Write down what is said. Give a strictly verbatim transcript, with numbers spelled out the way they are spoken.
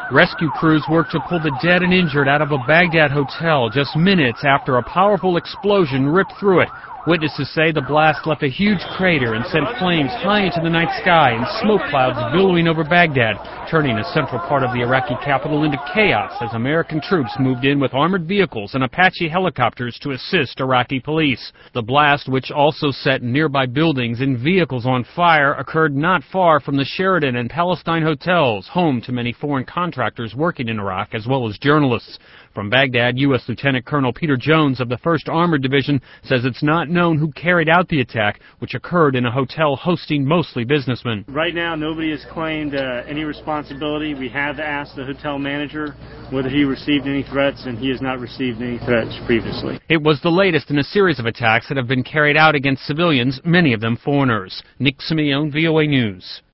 Rescue crews worked to pull the dead and injured out of a Baghdad hotel just minutes after a powerful explosion ripped through it. Witnesses say the blast left a huge crater and sent flames high into the night sky and smoke clouds billowing over Baghdad, turning a central part of the Iraqi capital into chaos as American troops moved in with armored vehicles and Apache helicopters to assist Iraqi police. The blast, which also set nearby buildings and vehicles on fire, occurred not far from the Sheraton and Palestine hotels, home to many foreign contractors working in Iraq as well as journalists. From Baghdad, U S Lieutenant Colonel Peter Jones of the first Armored Division says it's not known who carried out the attack, which occurred in a hotel hosting mostly businessmen. Right now, nobody has claimed uh, any responsibility. We have asked the hotel manager whether he received any threats, and he has not received any threats previously. It was the latest in a series of attacks that have been carried out against civilians, many of them foreigners. Nick Simeone, V O A News.